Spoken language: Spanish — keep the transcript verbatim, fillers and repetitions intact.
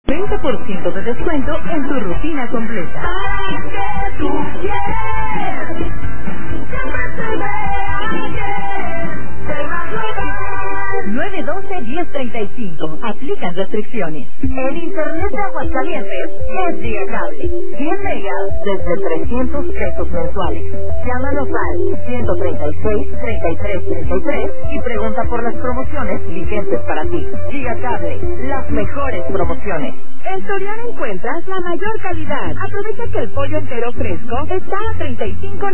veinte por ciento de descuento en tu rutina completa. Haz que tu piel siempre se vea bien, se va a global. nueve doce diez treinta y cinco. Aplican restricciones. El internet de Aguascalientes es Vía Cable. cien megas desde trescientos pesos mensuales. Llámanos al ciento treinta y seis, treinta y tres treinta y tres y pregunta por las promociones vigentes para ti. Vía Cable, las mejores promociones. En Soriana encuentras la mayor calidad. Aprovecha que el pollo entero fresco está a treinta y cinco